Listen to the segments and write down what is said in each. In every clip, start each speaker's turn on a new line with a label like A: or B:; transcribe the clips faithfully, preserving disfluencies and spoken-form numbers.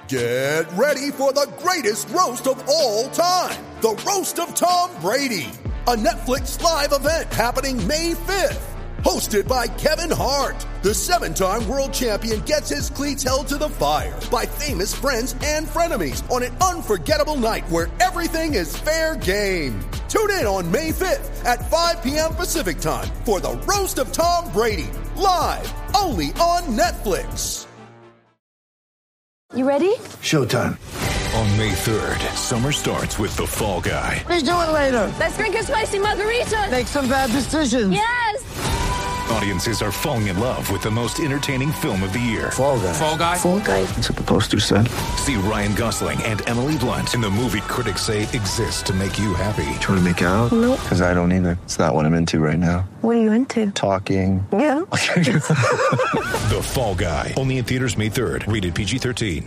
A: Get ready for the greatest roast of all time, the Roast of Tom Brady, a Netflix live event happening May fifth. Hosted by Kevin Hart, the seven-time world champion gets his cleats held to the fire by famous friends and frenemies on an unforgettable night where everything is fair game. Tune in on May fifth at five p.m. Pacific time for the Roast of Tom Brady, live only on Netflix.
B: You ready?
C: Showtime.
D: On May third, summer starts with The Fall Guy.
C: Let's do it later.
B: Let's drink a spicy margarita.
C: Make some bad decisions.
B: Yes.
D: Audiences are falling in love with the most entertaining film of the year.
C: Fall Guy.
D: Fall Guy?
B: Fall Guy.
C: That's what the poster said.
D: See Ryan Gosling and Emily Blunt in the movie critics say exists to make you happy.
C: Trying to make it out?
B: Nope.
C: Because I don't either. It's not what I'm into right now.
B: What are you into?
C: Talking.
B: Yeah.
D: The Fall Guy. Only in theaters May third. Rated P G thirteen.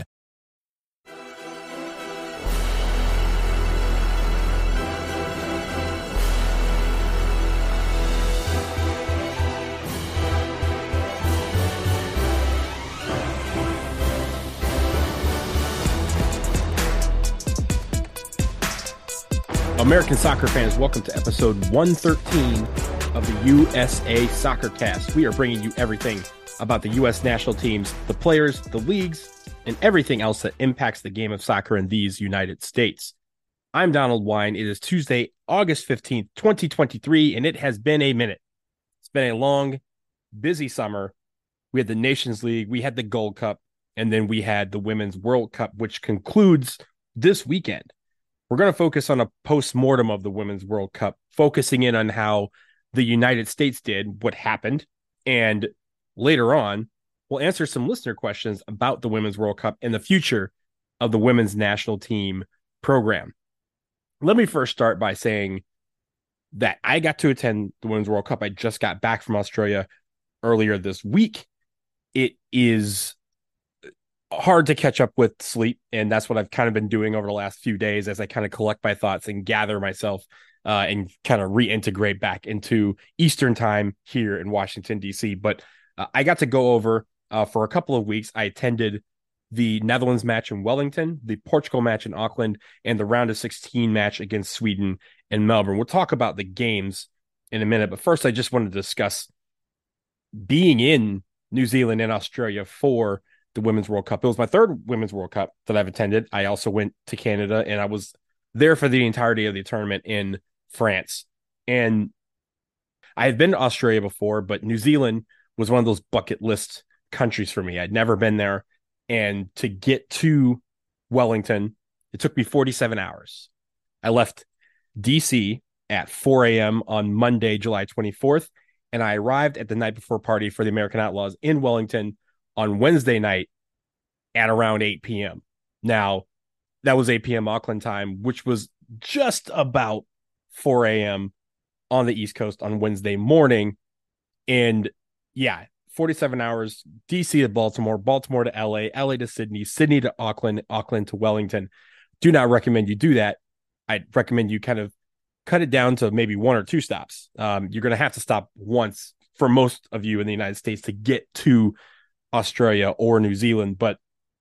E: American soccer fans, welcome to episode one thirteen of the U S A Soccer Cast. We are bringing you everything about the U S national teams, the players, the leagues, and everything else that impacts the game of soccer in these United States. I'm Donald Wine. It is Tuesday, August fifteenth, twenty twenty-three, and it has been a minute. It's been a long, busy summer. We had the Nations League, we had the Gold Cup, and then we had the Women's World Cup, which concludes this weekend. We're going to focus on a post-mortem of the Women's World Cup, focusing in on how the United States did, what happened, and later on, we'll answer some listener questions about the Women's World Cup and the future of the women's national team program. Let me first start by saying that I got to attend the Women's World Cup. I just got back from Australia earlier this week. It is hard to catch up with sleep, and that's what I've kind of been doing over the last few days as I kind of collect my thoughts and gather myself uh, and kind of reintegrate back into Eastern time here in Washington, D C. But uh, I got to go over uh, for a couple of weeks. I attended the Netherlands match in Wellington, the Portugal match in Auckland, and the round of sixteen match against Sweden in Melbourne. We'll talk about the games in a minute, but first I just wanted to discuss being in New Zealand and Australia for the Women's World Cup. It was my third Women's World Cup that I've attended. I also went to Canada, and I was there for the entirety of the tournament in France. And I had been to Australia before, but New Zealand was one of those bucket list countries for me. I'd never been there. And to get to Wellington, it took me forty-seven hours. I left D C at four a.m. on Monday, July twenty-fourth, and I arrived at the night before party for the American Outlaws in Wellington on Wednesday night at around eight p.m. Now, that was eight p.m. Auckland time, which was just about four a.m. on the East Coast on Wednesday morning. And yeah, forty-seven hours, D C to Baltimore, Baltimore to L A, L A to Sydney, Sydney to Auckland, Auckland to Wellington. Do not recommend you do that. I'd recommend you kind of cut it down to maybe one or two stops. Um, you're going to have to stop once for most of you in the United States to get to Australia or New Zealand, but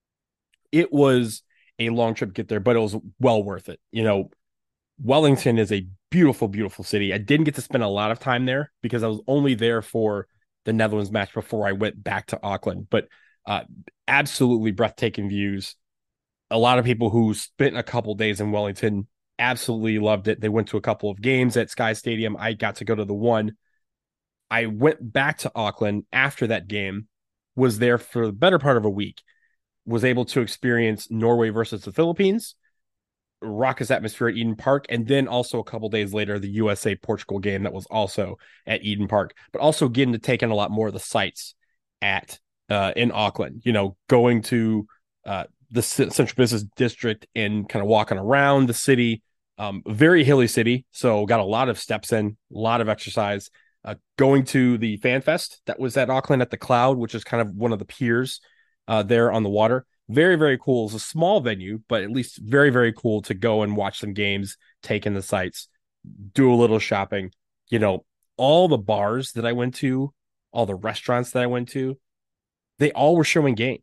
E: it was a long trip to get there, but it was well worth it. You know, Wellington is a beautiful, beautiful city. I didn't get to spend a lot of time there because I was only there for the Netherlands match before I went back to Auckland, but uh, absolutely breathtaking views. A lot of people who spent a couple days in Wellington absolutely loved it. They went to a couple of games at Sky Stadium. I got to go to the one. I went back to Auckland after that game, was there for the better part of a week, was able to experience Norway versus the Philippines, raucous atmosphere at Eden Park, and then also a couple days later, the U S A Portugal game that was also at Eden Park, but also getting to take in a lot more of the sights at uh, in Auckland, you know, going to uh, the Central Business District and kind of walking around the city, um, very hilly city. So got a lot of steps in, a lot of exercise, uh, going to the Fan Fest that was at Auckland at the Cloud, which is kind of one of the piers uh, there on the water. Very, very cool. It's a small venue, but at least very, very cool to go and watch some games, take in the sights, do a little shopping. You know, all the bars that I went to, all the restaurants that I went to, they all were showing games.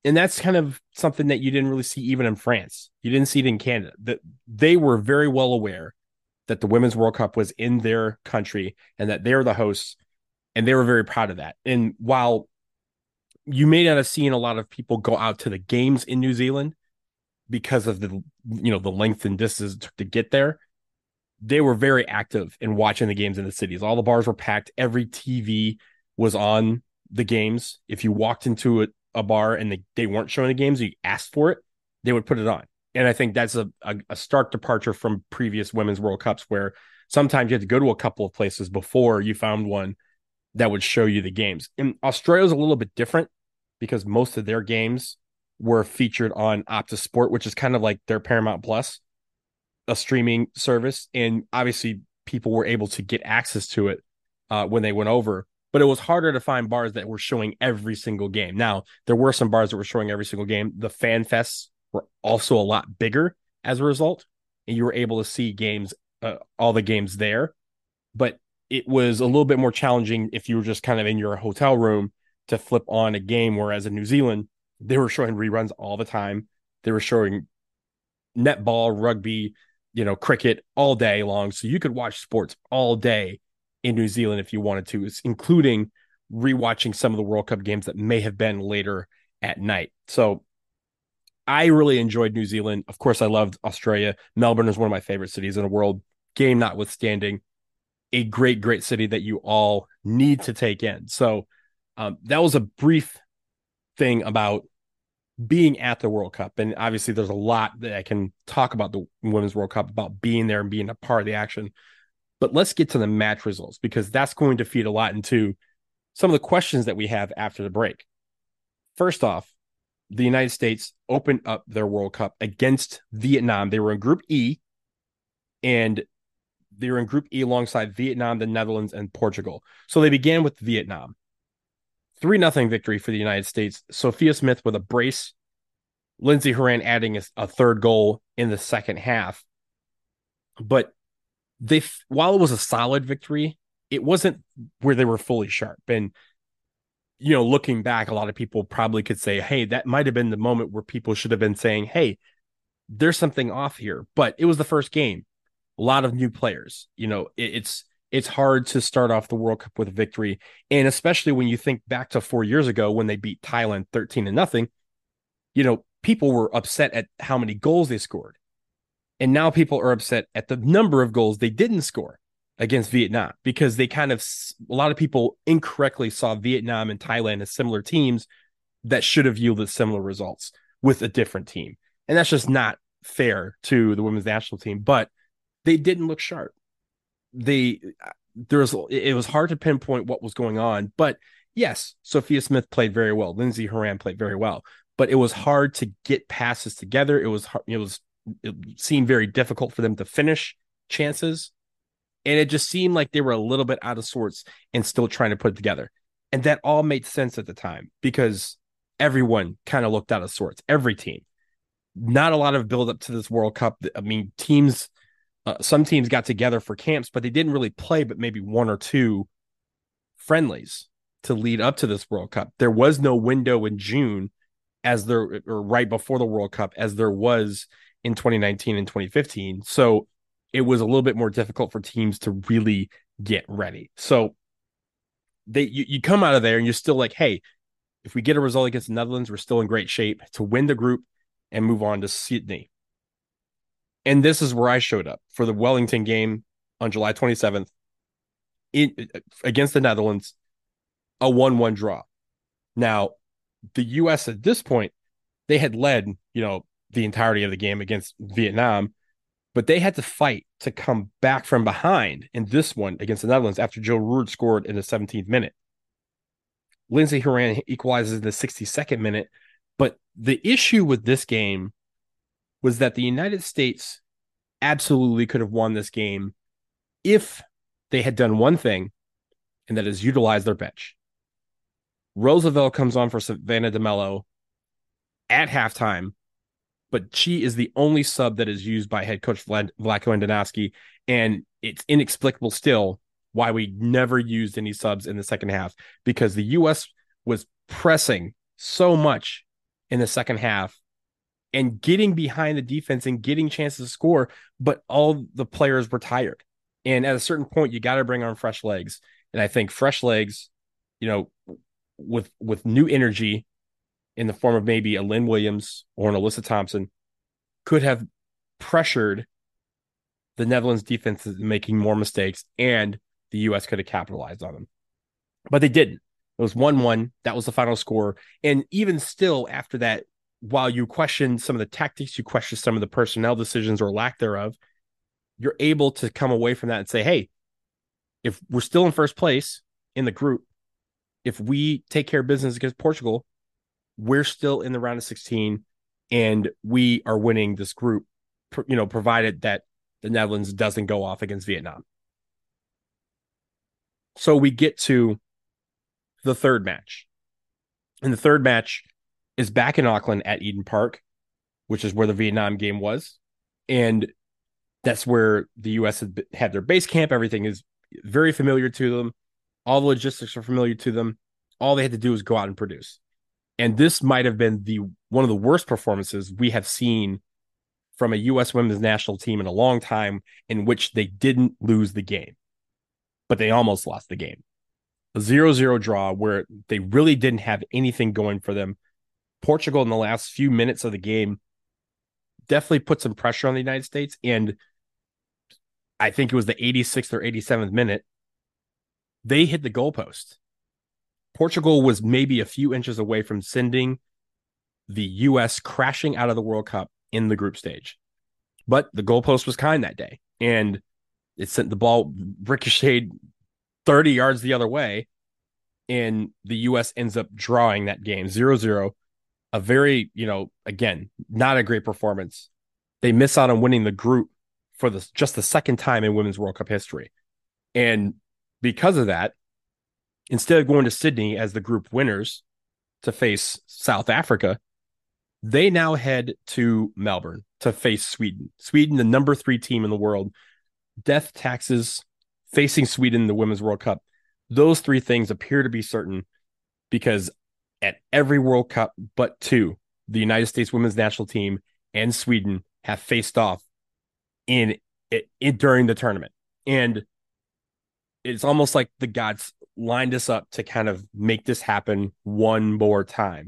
E: And that's kind of something that you didn't really see even in France. You didn't see it in Canada. That they were very well aware that the Women's World Cup was in their country and that they were the hosts, and they were very proud of that. And while you may not have seen a lot of people go out to the games in New Zealand because of the, you know, the length and distance it took to get there, they were very active in watching the games in the cities. All the bars were packed. Every T V was on the games. If you walked into a, a bar and they, they weren't showing the games, you asked for it, they would put it on. And I think that's a, a, a stark departure from previous Women's World Cups, where sometimes you had to go to a couple of places before you found one that would show you the games. And Australia's a little bit different because most of their games were featured on Optus Sport, which is kind of like their Paramount Plus, a streaming service. And obviously people were able to get access to it uh, when they went over, but it was harder to find bars that were showing every single game. Now, there were some bars that were showing every single game. The fan fests were also a lot bigger as a result, and you were able to see games, uh, all the games there. But it was a little bit more challenging if you were just kind of in your hotel room to flip on a game, whereas in New Zealand, they were showing reruns all the time. They were showing netball, rugby, you know, cricket all day long. So you could watch sports all day in New Zealand if you wanted to, including rewatching some of the World Cup games that may have been later at night. So I really enjoyed New Zealand. Of course, I loved Australia. Melbourne is one of my favorite cities in the world, game notwithstanding. A great, great city that you all need to take in. So um, that was a brief thing about being at the World Cup. And obviously there's a lot that I can talk about the Women's World Cup, about being there and being a part of the action. But let's get to the match results, because that's going to feed a lot into some of the questions that we have after the break. First off, the United States opened up their World Cup against Vietnam. They were in Group E, and they were in Group E alongside Vietnam, the Netherlands, and Portugal. So they began with Vietnam. three nothing victory for the United States. Sophia Smith with a brace. Lindsey Horan adding a, a third goal in the second half. But they, while it was a solid victory, it wasn't where they were fully sharp. And, you know, looking back, a lot of people probably could say, hey, that might have been the moment where people should have been saying, hey, there's something off here. But it was the first game. A lot of new players. You know, it, it's it's hard to start off the World Cup with a victory. And especially when you think back to four years ago when they beat Thailand thirteen to nothing, you know, people were upset at how many goals they scored. And now people are upset at the number of goals they didn't score against Vietnam, because they kind of, a lot of people incorrectly saw Vietnam and Thailand as similar teams that should have yielded similar results with a different team. And that's just not fair to the women's national team, but they didn't look sharp. They, there was, it was hard to pinpoint what was going on, but yes, Sophia Smith played very well. Lindsey Horan played very well, but it was hard to get passes together. It was, it was, it seemed very difficult for them to finish chances. And it just seemed like they were a little bit out of sorts and still trying to put it together. And that all made sense at the time, because everyone kind of looked out of sorts. Every team, not a lot of build up to this World Cup. I mean, teams, uh, some teams got together for camps, but they didn't really play, but maybe one or two friendlies to lead up to this World Cup. There was no window in June as there, or right before the World Cup, as there was in twenty nineteen and twenty fifteen. So it was a little bit more difficult for teams to really get ready. So they, you, you come out of there and you're still like, hey, if we get a result against the Netherlands, we're still in great shape to win the group and move on to Sydney. And this is where I showed up for the Wellington game on July twenty-seventh in, against the Netherlands, a one one draw. Now, the U S at this point, they had led, you know, the entirety of the game against Vietnam, but they had to fight to come back from behind in this one against the Netherlands after Joe Roord scored in the seventeenth minute. Lindsey Horan equalizes in the sixty-second minute. But the issue with this game was that the United States absolutely could have won this game if they had done one thing, and that is utilize their bench. Roosevelt comes on for Savannah DeMello at halftime, but she is the only sub that is used by head coach Vlad, Vlatko Andonovski, and it's inexplicable still why we never used any subs in the second half, because the U S was pressing so much in the second half and getting behind the defense and getting chances to score, but all the players were tired. And at a certain point, you got to bring on fresh legs. And I think fresh legs, you know, with with new energy in the form of maybe a Lynn Williams or an Alyssa Thompson could have pressured the Netherlands defense into making more mistakes, and the U S could have capitalized on them. But they didn't. It was one one. That was the final score. And even still, after that, while you question some of the tactics, you question some of the personnel decisions or lack thereof, you're able to come away from that and say, hey, if we're still in first place in the group, if we take care of business against Portugal, we're still in the round of sixteen and we are winning this group, you know, provided that the Netherlands doesn't go off against Vietnam. So we get to the third match. And the third match is back in Auckland at Eden Park, which is where the Vietnam game was. And that's where the U S had, had their base camp. Everything is very familiar to them. All the logistics are familiar to them. All they had to do was go out and produce. And this might have been the one of the worst performances we have seen from a U S women's national team in a long time, in which they didn't lose the game, but they almost lost the game. A zero zero draw where they really didn't have anything going for them. Portugal in the last few minutes of the game definitely put some pressure on the United States. And I think it was the eighty-sixth or eighty-seventh minute, they hit the goalpost. Portugal was maybe a few inches away from sending the U S crashing out of the World Cup in the group stage. But the goalpost was kind that day, and it sent the ball ricocheted thirty yards the other way, and the U S ends up drawing that game zero zero. A very, you know, again, not a great performance. They miss out on winning the group for the, just the second time in Women's World Cup history. And because of that, instead of going to Sydney as the group winners to face South Africa, they now head to Melbourne to face Sweden. Sweden, the number three team in the world. Death taxes, facing Sweden in the Women's World Cup. Those three things appear to be certain because at every World Cup but two, the United States women's national team and Sweden have faced off in it during the tournament. And it's almost like the gods lined us up to kind of make this happen one more time.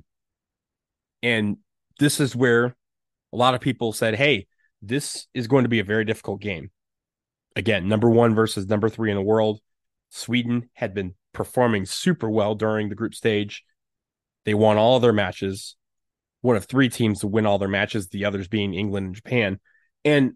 E: And this is where a lot of people said, hey, this is going to be a very difficult game. Again, number one versus number three in the world. Sweden had been performing super well during the group stage. They won all of their matches. One of three teams to win all their matches, the others being England and Japan. And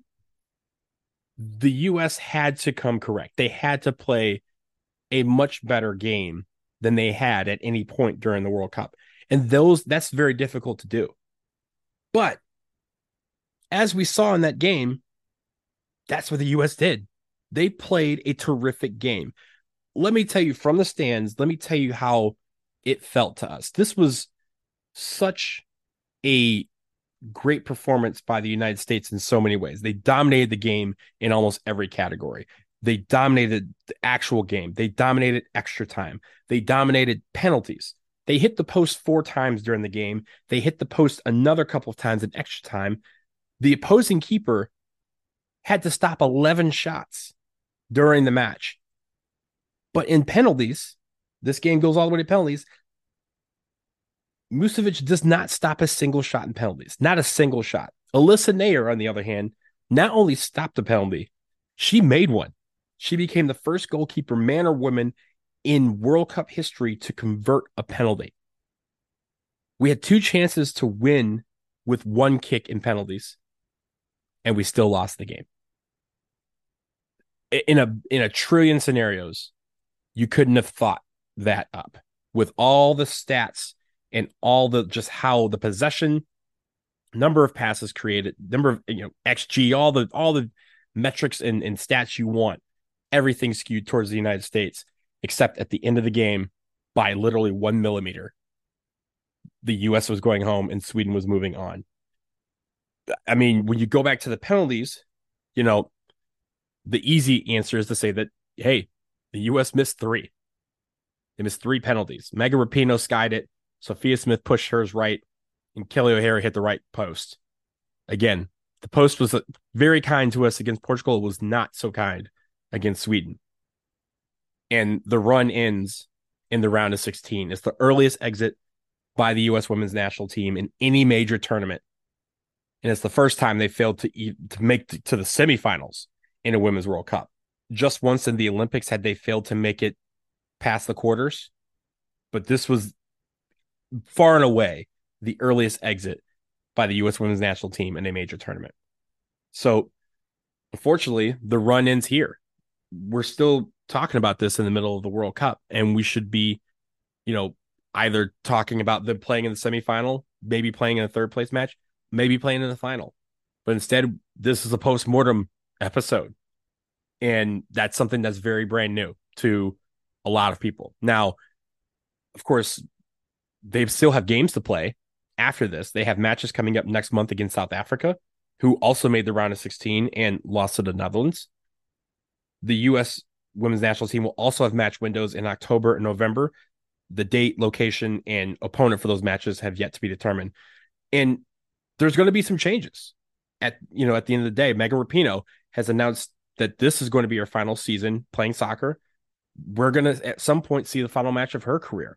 E: the U S had to come correct. They had to play a much better game than they had at any point during the World Cup. And those that's very difficult to do. But as we saw in that game, that's what the U S did. They played a terrific game. Let me tell you from the stands, let me tell you how it felt to us. This was such a great performance by the United States in so many ways. They dominated the game in almost every category. They dominated the actual game. They dominated extra time. They dominated penalties. They hit the post four times during the game. They hit the post another couple of times in extra time. The opposing keeper had to stop eleven shots during the match. But in penalties, this game goes all the way to penalties. Musovic does not stop a single shot in penalties. Not a single shot. Alyssa Naeher, on the other hand, not only stopped a penalty, she made one. She became the first goalkeeper, man or woman, in World Cup history to convert a penalty. We had two chances to win with one kick in penalties, and we still lost the game. In a in a trillion scenarios, you couldn't have thought that up with all the stats and all the just how the possession, number of passes created, number of you know X G, all the all the metrics and, and stats you want. Everything skewed towards the United States, except at the end of the game, by literally one millimeter, the U S was going home and Sweden was moving on. I mean, when you go back to the penalties, you know, the easy answer is to say that, hey, the U S missed three. They missed three penalties. Megan Rapinoe skied it. Sophia Smith pushed hers right. and Kelly O'Hara hit the right post. Again, the post was very kind to us against Portugal. It was not so kind against Sweden. And the run ends in the round of sixteen. It's the earliest exit by the U S women's national team in any major tournament. And it's the first time they failed to, eat, to make t- to the semifinals in a Women's World Cup. Just once in the Olympics had they failed to make it past the quarters. But this was far and away the earliest exit by the U S women's national team in a major tournament. So, unfortunately, the run ends here. We're still talking about this in the middle of the World Cup, and we should be, you know, either talking about them playing in the semifinal, maybe playing in a third place match, maybe playing in the final. But instead, this is a post-mortem episode. And that's something that's very brand new to a lot of people. Now, of course, they still have games to play after this. They have matches coming up next month against South Africa, who also made the round of sixteen and lost to the Netherlands. The U S women's national team will also have match windows in October and November. The date, location, and opponent for those matches have yet to be determined. And there's going to be some changes. At you know, at the end of the day, Megan Rapinoe has announced that this is going to be her final season playing soccer. We're going to, at some point, see the final match of her career.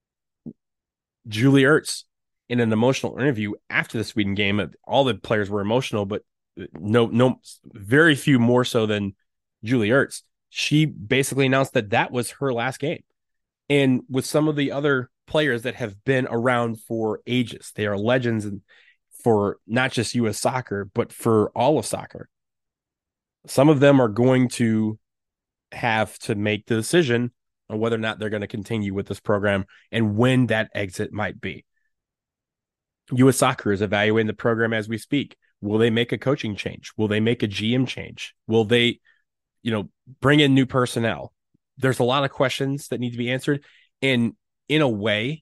E: Julie Ertz, in an emotional interview after the Sweden game, all the players were emotional, but no, no, very few more so than Julie Ertz. She basically announced that that was her last game. And with some of the other players that have been around for ages, they are legends and for not just U S soccer, but for all of soccer. Some of them are going to have to make the decision on whether or not they're going to continue with this program and when that exit might be. U S Soccer is evaluating the program as we speak. Will they make a coaching change? Will they make a G M change? Will they, you know, bring in new personnel? There's a lot of questions that need to be answered. And in a way,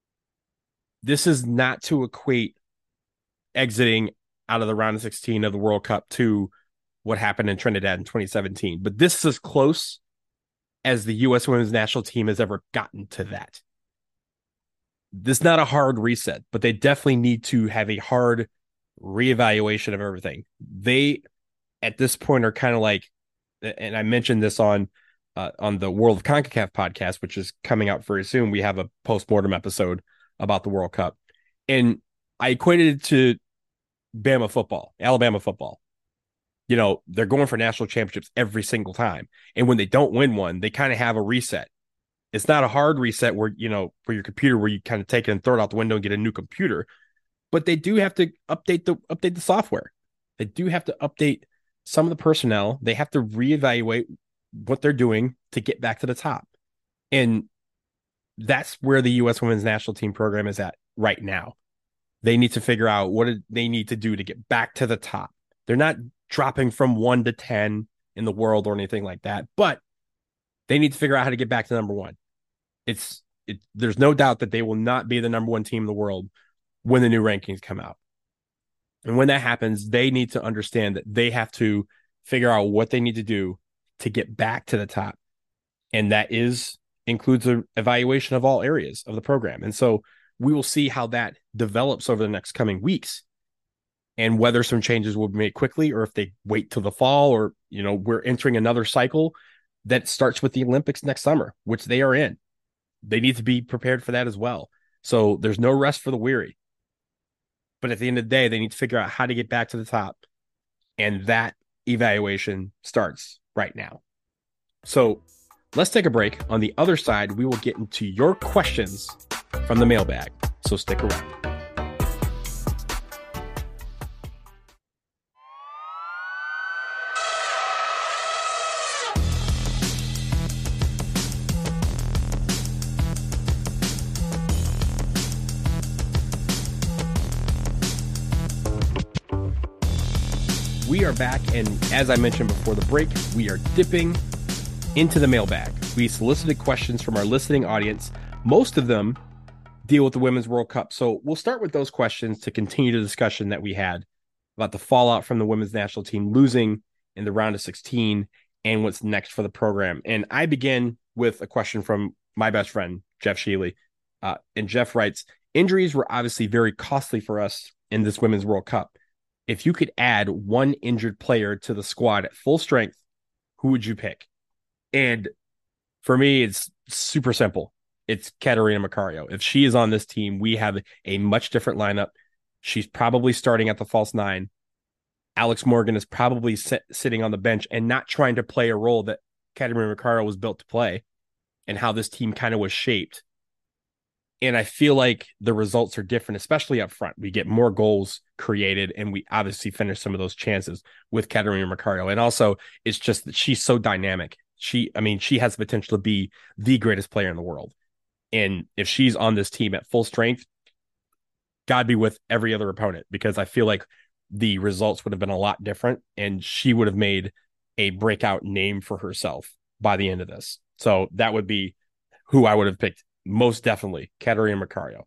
E: this is not to equate exiting out of the round of sixteen of the World Cup to what happened in Trinidad in twenty seventeen. But this is as close as the U S women's national team has ever gotten to that. This is not a hard reset, but they definitely need to have a hard reevaluation of everything. They, at this point, are kind of like, and I mentioned this on uh, on the World of CONCACAF podcast, which is coming out very soon. We have a post-mortem episode about the World Cup. And I equated it to Bama football, Alabama football. You know, they're going for national championships every single time. And when they don't win one, they kind of have a reset. It's not a hard reset where, you know, for your computer where you kind of take it and throw it out the window and get a new computer. But they do have to update the update the software. They do have to update some of the personnel. They have to reevaluate what they're doing to get back to the top. And that's where the U S women's national team program is at right now. They need to figure out what they need to do to get back to the top. They're not dropping from one to ten in the world or anything like that, but they need to figure out how to get back to number one. It's it, there's no doubt that they will not be the number one team in the world when the new rankings come out. And when that happens, they need to understand that they have to figure out what they need to do to get back to the top. And that is includes an evaluation of all areas of the program. And so we will see how that develops over the next coming weeks and whether some changes will be made quickly or if they wait till the fall or, you know, we're entering another cycle that starts with the Olympics next summer, which they are in. They need to be prepared for that as well. So there's no rest for the weary. But at the end of the day, they need to figure out how to get back to the top. And that evaluation starts right now. So let's take a break. On the other side, we will get into your questions from the mailbag. So stick around. We are back, and as I mentioned before the break, we are dipping into the mailbag. We solicited questions from our listening audience. Most of them deal with the Women's World Cup. So we'll start with those questions to continue the discussion that we had about the fallout from the women's national team losing in the round of sixteen and what's next for the program. And I begin with a question from my best friend, Jeff Shealy. Uh, and Jeff writes, Injuries were obviously very costly for us in this Women's World Cup. If you could add one injured player to the squad at full strength, who would you pick? And for me, it's super simple. It's Catarina Macario. If she is on this team, we have a much different lineup. She's probably starting at the false nine. Alex Morgan is probably sit, sitting on the bench and not trying to play a role that Catarina Macario was built to play, and how this team kind of was shaped. And I feel like the results are different, especially up front. We get more goals created, and we obviously finish some of those chances with Catarina Macario. And also, it's just that she's so dynamic. She, I mean, she has the potential to be the greatest player in the world. And if she's on this team at full strength, God be with every other opponent, because I feel like the results would have been a lot different, and she would have made a breakout name for herself by the end of this. So that would be who I would have picked. Most definitely, Catarina Macario.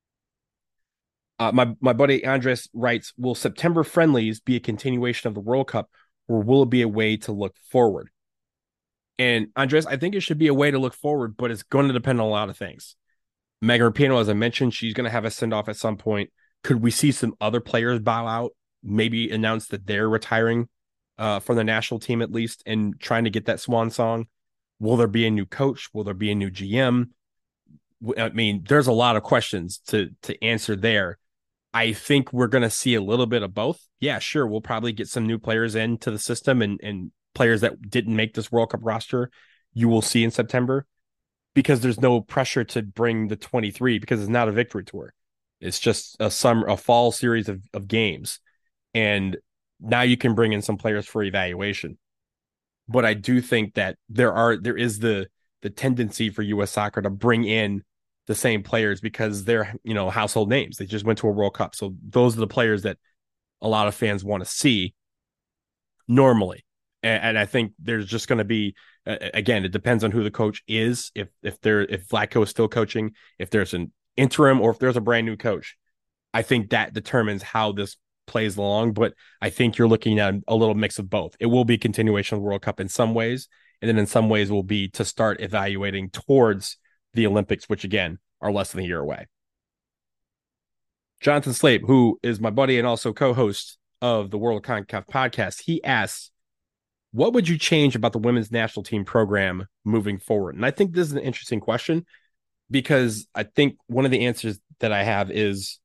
E: Uh, my, my buddy Andres writes, will September friendlies be a continuation of the World Cup, or will it be a way to look forward? And Andres, I think it should be a way to look forward, but it's going to depend on a lot of things. Megan Rapinoe, as I mentioned, she's going to have a send-off at some point. Could we see some other players bow out, maybe announce that they're retiring uh, from the national team at least, and trying to get that swan song? Will there be a new coach? Will there be a new G M? I mean, there's a lot of questions to to answer there. I think we're going to see a little bit of both. Yeah, sure. We'll probably get some new players into the system, and, and players that didn't make this World Cup roster you will see in September, because there's no pressure to bring the twenty-three, because it's not a victory tour. It's just a summer, a fall series of, of games. And now you can bring in some players for evaluation. But I do think that there are, there is the, the tendency for U S soccer to bring in the same players because they're, you know, household names. They just went to a World Cup. So those are the players that a lot of fans want to see normally. And, and I think there's just going to be, uh, again, it depends on who the coach is. If, if they're, if Vlatko is still coaching, if there's an interim, or if there's a brand new coach, I think that determines how this plays along. But I think you're looking at a little mix of both. It will be continuation of the World Cup in some ways, and then in some ways will be to start evaluating towards the Olympics, which again are less than a year away. Jonathan Slape, who is my buddy and also co-host of the World CONCACAF podcast, he asks, what would you change about the women's national team program moving forward? And I think this is an interesting question, because I think one of the answers that I have is,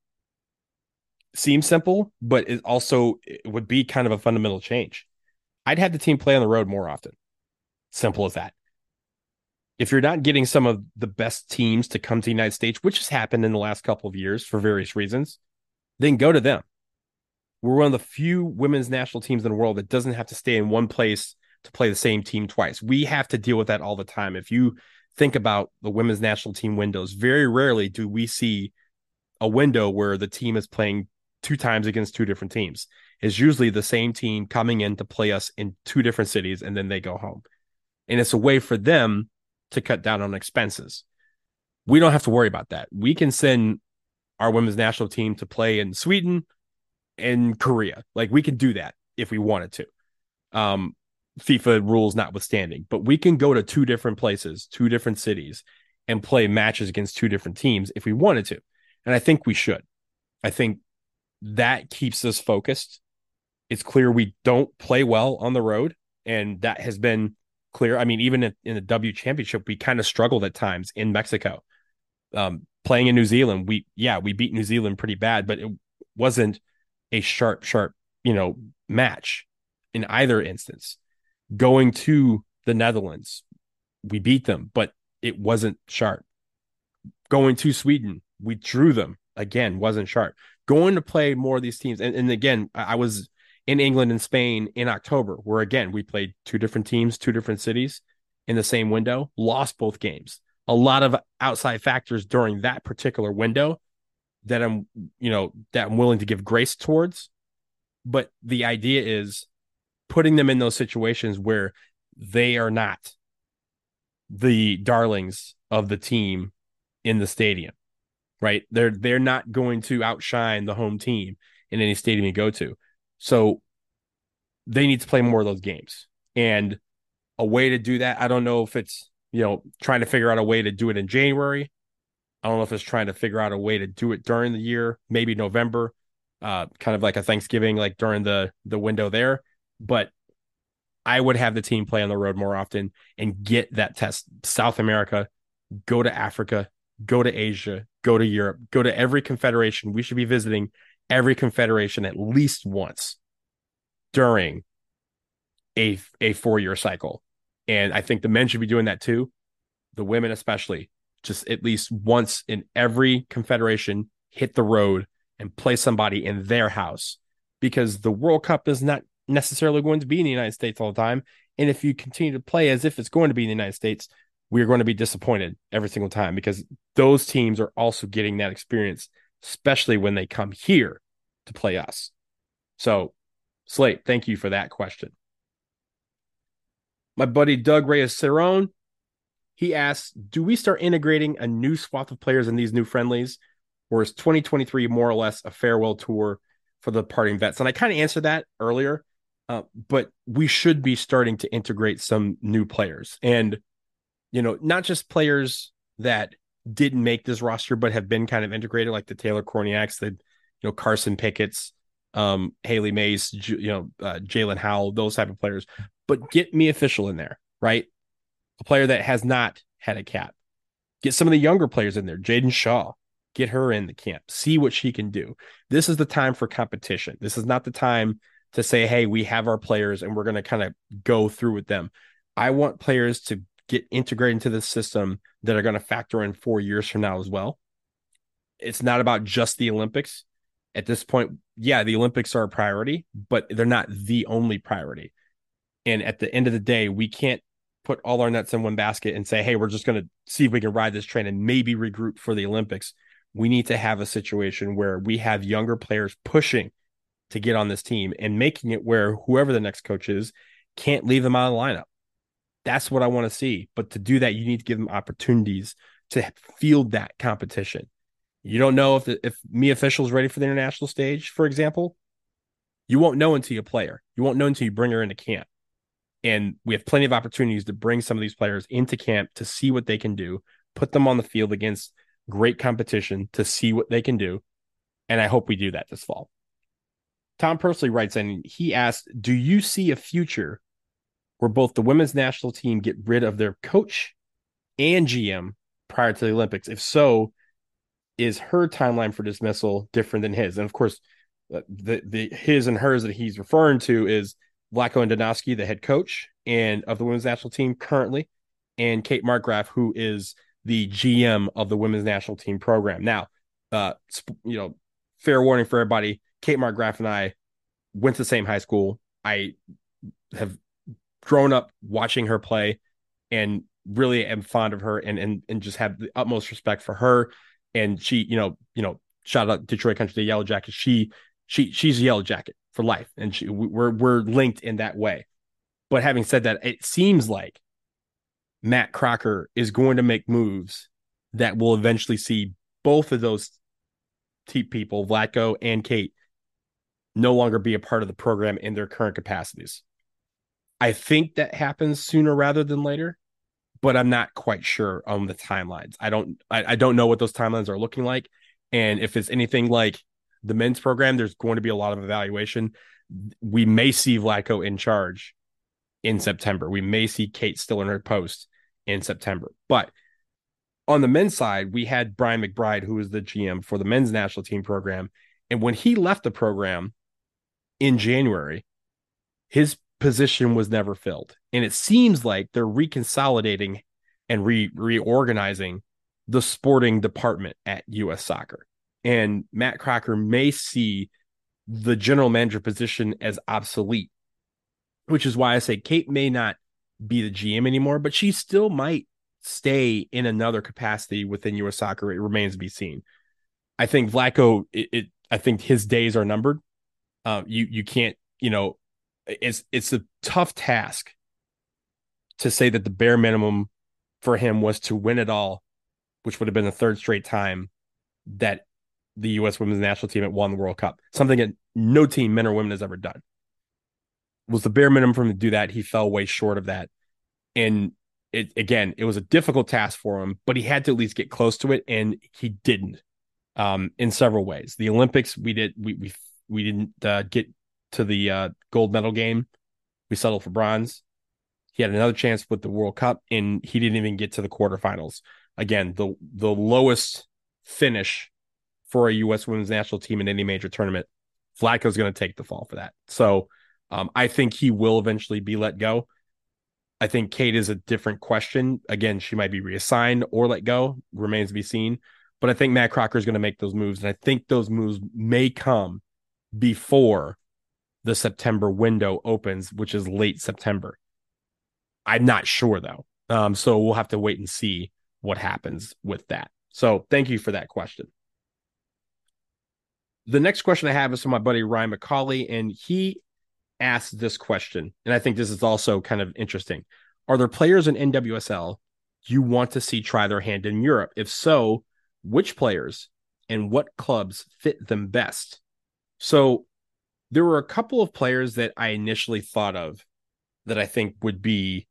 E: seems simple, but it also it would be kind of a fundamental change. I'd have the team play on the road more often. Simple as that. If you're not getting some of the best teams to come to the United States, which has happened in the last couple of years for various reasons, then go to them. We're one of the few women's national teams in the world that doesn't have to stay in one place to play the same team twice. We have to deal with that all the time. If you think about the women's national team windows, very rarely do we see a window where the team is playing two times against two different teams. It's usually the same team coming in to play us in two different cities, and then they go home. And it's a way for them to cut down on expenses. We don't have to worry about that. We can send our women's national team to play in Sweden and Korea. Like, we can do that if we wanted to. Um, FIFA rules notwithstanding, but we can go to two different places, two different cities, and play matches against two different teams if we wanted to. And I think we should. I think that keeps us focused. It's clear we don't play well on the road, and that has been clear. I mean, even in, in the W Championship, we kind of struggled at times in Mexico. Um, playing in New Zealand, we, yeah, we beat New Zealand pretty bad, but it wasn't a sharp, sharp, you know, match in either instance. Going to the Netherlands, we beat them, but it wasn't sharp. Going to Sweden, we drew them, again, wasn't sharp. Going to play more of these teams. And, and again, I was in England and Spain in October, where again, we played two different teams, two different cities in the same window, lost both games. A lot of outside factors during that particular window that I'm, you know, that I'm willing to give grace towards. But the idea is putting them in those situations where they are not the darlings of the team in the stadium, right? They're, they're not going to outshine the home team in any stadium you go to. So they need to play more of those games. And a way to do that, I don't know if it's, you know, trying to figure out a way to do it in January. I don't know if it's trying to figure out a way to do it during the year, maybe November, uh, kind of like a Thanksgiving, like during the the window there. But I would have the team play on the road more often and get that test. South America, go to Africa, go to Asia, go to Europe, go to every confederation. We should be visiting every confederation at least once during a, a four-year cycle. And I think the men should be doing that too. The women especially, just at least once in every confederation, hit the road and play somebody in their house, because the World Cup is not necessarily going to be in the United States all the time. And if you continue to play as if it's going to be in the United States, we're going to be disappointed every single time, because those teams are also getting that experience, especially when they come here to play us. So, Slate, thank you for that question. My buddy Doug Reyes-Cerrone, he asks, do we start integrating a new swath of players in these new friendlies, or is twenty twenty-three more or less a farewell tour for the departing vets? And I kind of answered that earlier, uh, but we should be starting to integrate some new players. And, you know, not just players that didn't make this roster, but have been kind of integrated, like the Taylor Korniaks, the, you know, Carson Pickett's, um, Haley Mace, you know, uh, Jalen Howell, those type of players. But get me official in there, right? A player that has not had a cap. Get some of the younger players in there. Jaden Shaw, get her in the camp. See what she can do. This is the time for competition. This is not the time to say, hey, we have our players and we're going to kind of go through with them. I want players to get integrated into the system that are going to factor in four years from now as well. It's not about just the Olympics. At this point, yeah, the Olympics are a priority, but they're not the only priority. And at the end of the day, we can't put all our nuts in one basket and say, hey, we're just going to see if we can ride this train and maybe regroup for the Olympics. We need to have a situation where we have younger players pushing to get on this team and making it where whoever the next coach is can't leave them out of the lineup. That's what I want to see. But to do that, you need to give them opportunities to field that competition. You don't know if the, if me official is ready for the international stage, for example. You won't know until you play her. You won't know until you bring her into camp. And we have plenty of opportunities to bring some of these players into camp to see what they can do, put them on the field against great competition to see what they can do. And I hope we do that this fall. Tom Persley writes in, he asked, do you see a future where both the women's national team get rid of their coach and G M prior to the Olympics? If so, is her timeline for dismissal different than his? And of course, the, the his and hers that he's referring to is Vlatko Andonovski, the head coach and of the women's national team currently, and Kate Markgraf, who is the G M of the women's national team program. Now, uh, you know, fair warning for everybody, Kate Markgraf and I went to the same high school. I have grown up watching her play and really am fond of her and, and, and just have the utmost respect for her. And she, you know, you know, shout out Detroit Country, the Yellow Jacket. She, she, she's a Yellow Jacket for life. And she, we're, we're linked in that way. But having said that, it seems like Matt Crocker is going to make moves that will eventually see both of those t- people, Vlatko and Kate, no longer be a part of the program in their current capacities. I think that happens sooner rather than later, but I'm not quite sure on the timelines. I don't, I, I don't know what those timelines are looking like. And if it's anything like the men's program, there's going to be a lot of evaluation. We may see Vlatko in charge in September. We may see Kate still in her post in September. But on the men's side, we had Brian McBride, who was the G M for the men's national team program. And when he left the program in January, his position was never filled. And it seems like they're reconsolidating and re- reorganizing the sporting department at U S Soccer. And Matt Crocker may see the general manager position as obsolete, which is why I say Kate may not be the G M anymore, but she still might stay in another capacity within U S Soccer. It remains to be seen. I think Vlatko, it, it I think his days are numbered. Uh, you you can't, you know, it's it's a tough task to say that the bare minimum for him was to win it all, which would have been the third straight time that the U S women's national team had won the World Cup, something that no team, men or women, has ever done. Was the bare minimum for him to do that. He fell way short of that. And it again, it was a difficult task for him, but he had to at least get close to it, and he didn't. Um, in several ways, the Olympics, we did we we we didn't uh, get to the uh, gold medal game. We settled for bronze. He had another chance with the World Cup, and he didn't even get to the quarterfinals. Again, the the lowest finish for a U S women's national team in any major tournament. Vlatko's going to take the fall for that. So um, I think he will eventually be let go. I think Kate is a different question. Again, she might be reassigned or let go. Remains to be seen. But I think Matt Crocker is going to make those moves. And I think those moves may come before the September window opens, which is late September. I'm not sure, though. Um, so we'll have to wait and see what happens with that. So thank you for that question. The next question I have is from my buddy Ryan McCauley, and he asked this question, and I think this is also kind of interesting. Are there players in N W S L you want to see try their hand in Europe? If so, which players and what clubs fit them best? So there were a couple of players that I initially thought of that I think would be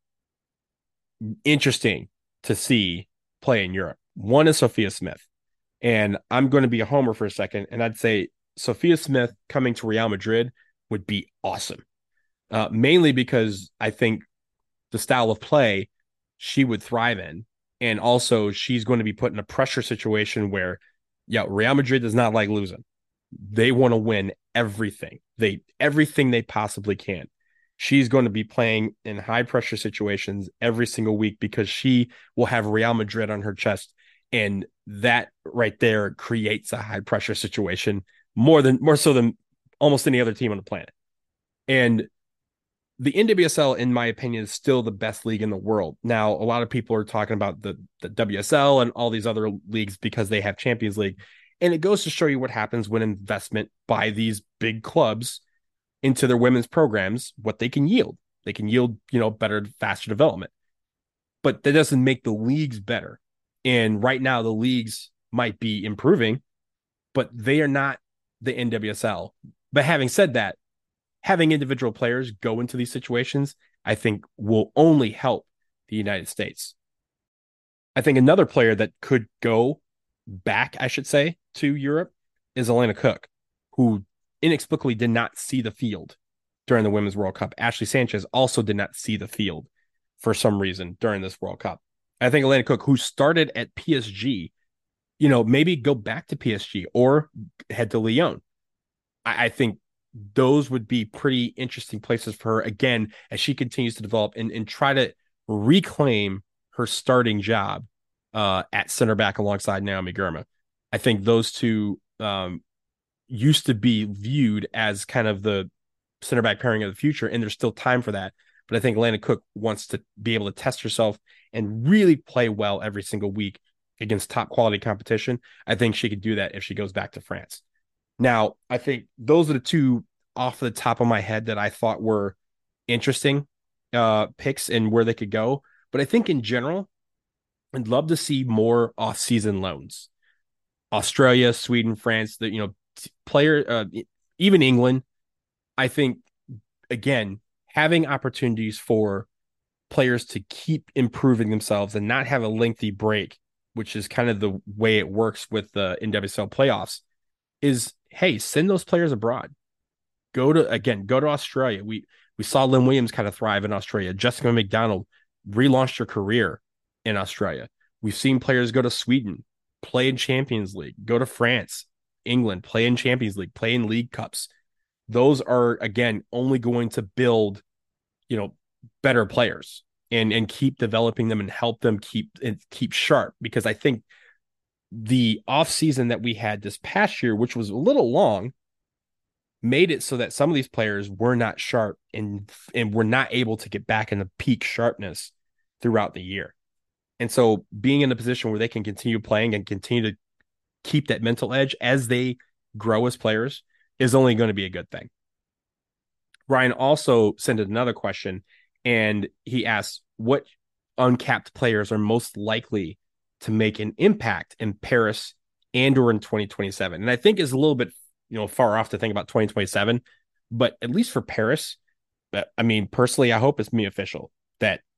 E: interesting to see play in Europe. One is Sophia Smith. And I'm going to be a homer for a second, and I'd say Sophia Smith coming to Real Madrid would be awesome. Uh, mainly because I think the style of play she would thrive in. And also she's going to be put in a pressure situation where, yeah, Real Madrid does not like losing. They want to win everything. They everything they possibly can. She's going to be playing in high pressure situations every single week because she will have Real Madrid on her chest. And that right there creates a high pressure situation more than more so than almost any other team on the planet. And the N W S L, in my opinion, is still the best league in the world. Now, a lot of people are talking about the, the W S L and all these other leagues because they have Champions League. And it goes to show you what happens when investment by these big clubs into their women's programs, what they can yield. They can yield, you know, better, faster development. But that doesn't make the leagues better. And right now, the leagues might be improving, but they are not the N W S L. But having said that, having individual players go into these situations, I think will only help the United States. I think another player that could go back, I should say, to Europe is Alana Cook, who inexplicably did not see the field during the Women's World Cup. Ashley Sanchez also did not see the field for some reason during this World Cup. I think Alana Cook, who started at P S G, you know, maybe go back to P S G or head to Lyon. I, I think those would be pretty interesting places for her, again, as she continues to develop and, and try to reclaim her starting job uh, at center back alongside Naomi Girma. I think those two um, used to be viewed as kind of the center back pairing of the future, and there's still time for that. But I think Alana Cook wants to be able to test herself and really play well every single week against top quality competition. I think she could do that if she goes back to France. Now, I think those are the two off the top of my head that I thought were interesting uh, picks and where they could go. But I think in general, I'd love to see more off-season loans. Australia, Sweden, France, the, you know, player, uh, even England. I think, again, having opportunities for players to keep improving themselves and not have a lengthy break, which is kind of the way it works with the N W S L playoffs, is, hey, send those players abroad. Go to, again, go to Australia. We we saw Lynn Williams kind of thrive in Australia. Jessica McDonald relaunched her career in Australia. We've seen players go to Sweden, play in Champions League, go to France, England, play in Champions League, play in League Cups. Those are, again, only going to build, you know, better players and, and keep developing them and help them keep and keep sharp. Because I think the offseason that we had this past year, which was a little long, made it so that some of these players were not sharp and, and were not able to get back in the peak sharpness throughout the year. And so being in a position where they can continue playing and continue to keep that mental edge as they grow as players is only going to be a good thing. Ryan also sent another question, and he asked what uncapped players are most likely to make an impact in Paris and or in twenty twenty-seven. And I think is a little bit, you know, far off to think about twenty twenty-seven, but at least for Paris, I mean, personally, I hope it's me official that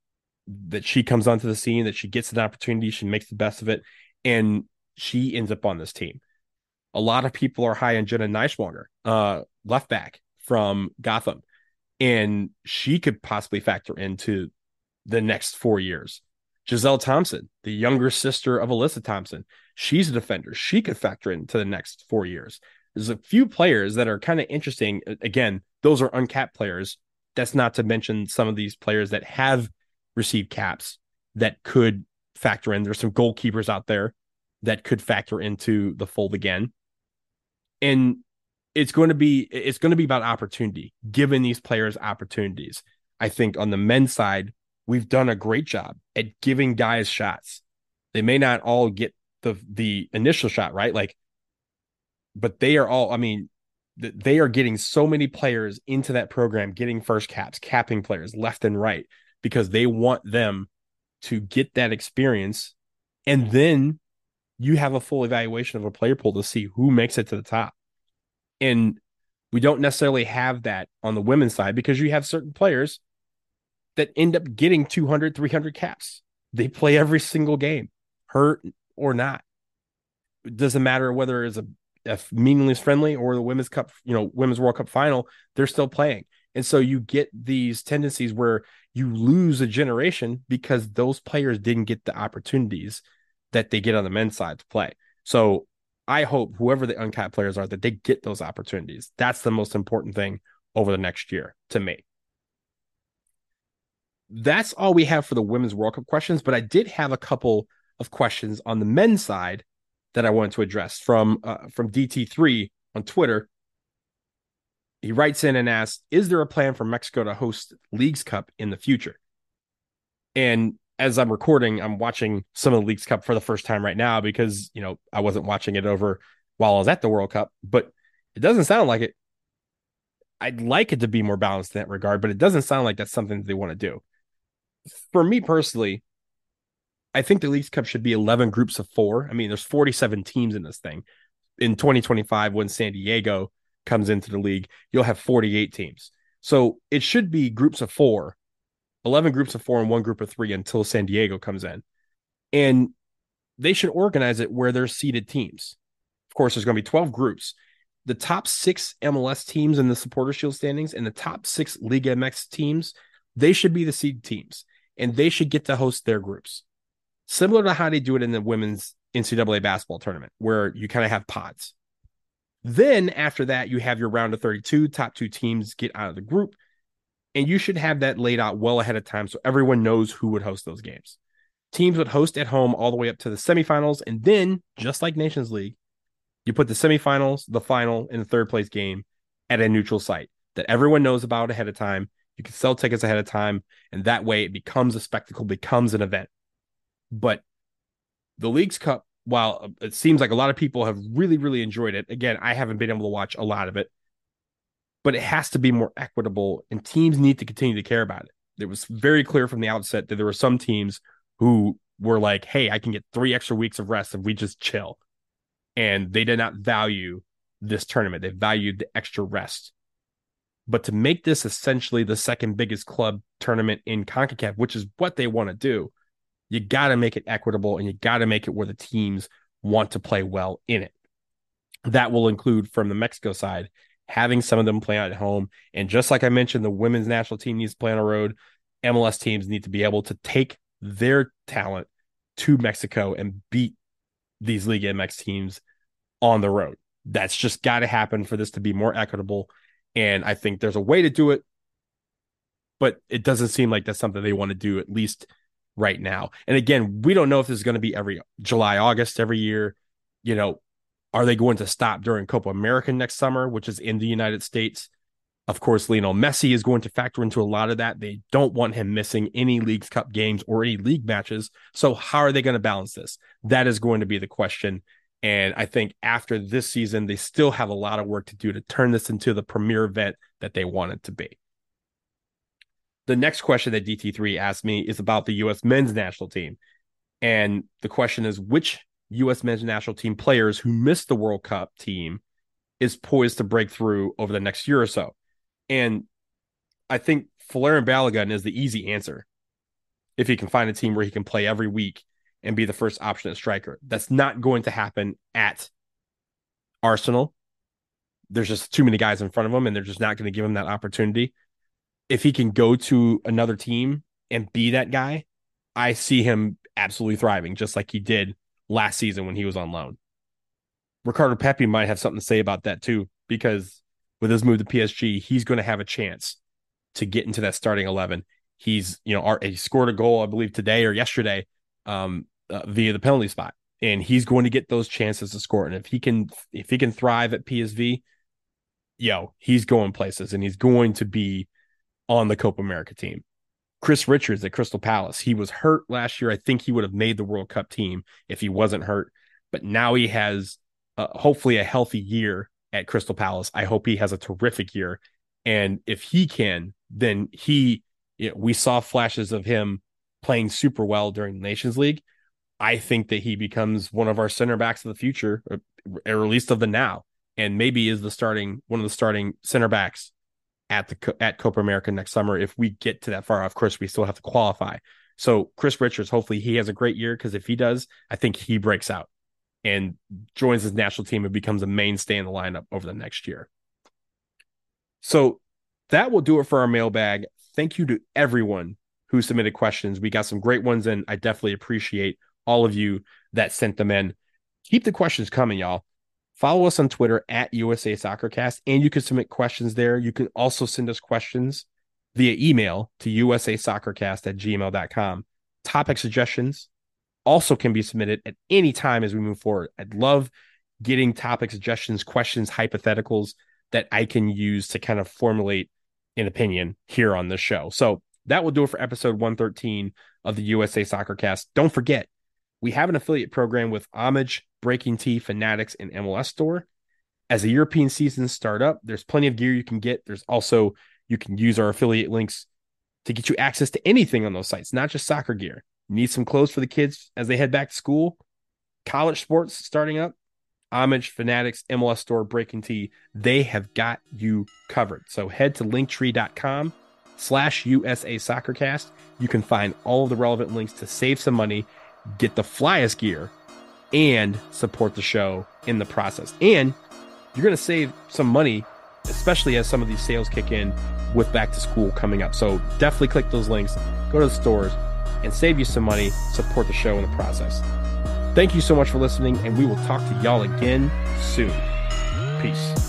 E: that she comes onto the scene, that she gets an opportunity, she makes the best of it, and she ends up on this team. A lot of people are high on Jenna Neiswanger, uh, left back from Gotham, and she could possibly factor into the next four years. Giselle Thompson, the younger sister of Alyssa Thompson, she's a defender. She could factor into the next four years. There's a few players that are kind of interesting. Again, those are uncapped players. That's not to mention some of these players that have received caps that could factor in. There's some goalkeepers out there that could factor into the fold again. And it's going to be it's going to be about opportunity, giving these players opportunities. I think on the men's side, we've done a great job at giving guys shots. They may not all get the the initial shot, right? Like, but they are all, I mean, they are getting so many players into that program, getting first caps, capping players left and right, because they want them to get that experience. And then you have a full evaluation of a player pool to see who makes it to the top. And we don't necessarily have that on the women's side, because you have certain players that end up getting two hundred, three hundred caps. They play every single game, hurt or not. It doesn't matter whether it's a, a meaningless friendly or the Women's Cup, you know, Women's World Cup final, they're still playing. And so you get these tendencies where you lose a generation because those players didn't get the opportunities that they get on the men's side to play. So I hope whoever the uncapped players are, that they get those opportunities. That's the most important thing over the next year to me. That's all we have for the Women's World Cup questions, but I did have a couple of questions on the men's side that I wanted to address from uh, from D T three on Twitter. He writes in and asks, is there a plan for Mexico to host Leagues Cup in the future? And as I'm recording, I'm watching some of the Leagues Cup for the first time right now, because, you know, I wasn't watching it over while I was at the World Cup, but it doesn't sound like it. I'd like it to be more balanced in that regard, but it doesn't sound like that's something that they want to do. For me personally, I think the Leagues Cup should be eleven groups of four. I mean, there's forty-seven teams in this thing. In twenty twenty-five, when San Diego comes into the league, you'll have forty-eight teams. So it should be groups of four, eleven groups of four and one group of three until San Diego comes in. And they should organize it where there's seeded teams. Of course, there's going to be twelve groups. The top six M L S teams in the Supporters Shield standings and the top six Liga M X teams, they should be the seed teams, and they should get to host their groups. Similar to how they do it in the women's N C double A basketball tournament, where you kind of have pods. Then after that, you have your round of thirty-two, top two teams get out of the group, and you should have that laid out well ahead of time so everyone knows who would host those games. Teams would host at home all the way up to the semifinals, and then, just like Nations League, you put the semifinals, the final, and the third place game at a neutral site that everyone knows about ahead of time. You can sell tickets ahead of time, and that way it becomes a spectacle, becomes an event. But the Leagues Cup, while it seems like a lot of people have really, really enjoyed it, again, I haven't been able to watch a lot of it, but it has to be more equitable, and teams need to continue to care about it. It was very clear from the outset that there were some teams who were like, hey, I can get three extra weeks of rest if we just chill. And they did not value this tournament. They valued the extra rest. But to make this essentially the second biggest club tournament in CONCACAF, which is what they want to do, you got to make it equitable, and you got to make it where the teams want to play well in it. That will include, from the Mexico side, having some of them play out at home. And just like I mentioned, the women's national team needs to play on the road. M L S teams need to be able to take their talent to Mexico and beat these Liga M X teams on the road. That's just got to happen for this to be more equitable. And I think there's a way to do it, but it doesn't seem like that's something they want to do, at least right now. And again, we don't know if this is going to be every July, August, every year. You know, are they going to stop during Copa America next summer, which is in the United States? Of course, Lionel Messi is going to factor into a lot of that. They don't want him missing any Leagues Cup games or any league matches. So how are they going to balance this? That is going to be the question. And I think after this season, they still have a lot of work to do to turn this into the premier event that they want it to be. The next question that D T three asked me is about the U S men's national team. And the question is, which U S men's national team players who missed the World Cup team is poised to break through over the next year or so? And I think Folarin Balogun is the easy answer. if he can find a team where he can play every week and be the first option at striker. That's not going to happen at Arsenal. There's just too many guys in front of him, and they're just not going to give him that opportunity. If he can go to another team and be that guy, I see him absolutely thriving, just like he did last season when he was on loan. Ricardo Pepi might have something to say about that too, because with his move to P S G, he's going to have a chance to get into that starting eleven. He's, you know, he scored a goal, I believe, today or yesterday um, uh, via the penalty spot, and he's going to get those chances to score. And if he can, if he can thrive at P S V, yo, he's going places, and he's going to be on the Copa America team. Chris Richards at Crystal Palace, he was hurt last year. I think he would have made the World Cup team if he wasn't hurt, but now he has uh, hopefully a healthy year at Crystal Palace. I hope he has a terrific year, and if he can, then he, you know, we saw flashes of him playing super well during the Nations League. I think that he becomes one of our center backs of the future, or, or at least of the now, and maybe is the starting one of the starting center backs at the at Copa America next summer if we get to that far. Of course, we still have to qualify. So Chris Richards, hopefully he has a great year, because if he does, I think he breaks out and joins his national team and becomes a mainstay in the lineup over the next year. So that will do it for our mailbag. Thank you to everyone who submitted questions. We got some great ones, and I definitely appreciate all of you that sent them in. Keep the questions coming, y'all. Follow us on Twitter at U S A SoccerCast, and you can submit questions there. You can also send us questions via email to U S A SoccerCast at gmail dot com. Topic suggestions also can be submitted at any time as we move forward. I'd love getting topic suggestions, questions, hypotheticals that I can use to kind of formulate an opinion here on this show. So that will do it for episode one thirteen of the U S A SoccerCast. Don't forget, we have an affiliate program with Homage, Breaking T, Fanatics, and M L S Store. As the European seasons start up, there's plenty of gear you can get. There's also, you can use our affiliate links to get you access to anything on those sites, not just soccer gear. You need some clothes for the kids as they head back to school, college sports starting up, Homage, Fanatics, M L S Store, Breaking T, they have got you covered. So head to linktree.com slash USA SoccerCast. You can find all of the relevant links to save some money, get the flyest gear, and support the show in the process. And you're going to save some money, especially as some of these sales kick in with back to school coming up. So definitely click those links, go to the stores, and save you some money, support the show in the process. Thank you so much for listening, and we will talk to y'all again soon. Peace.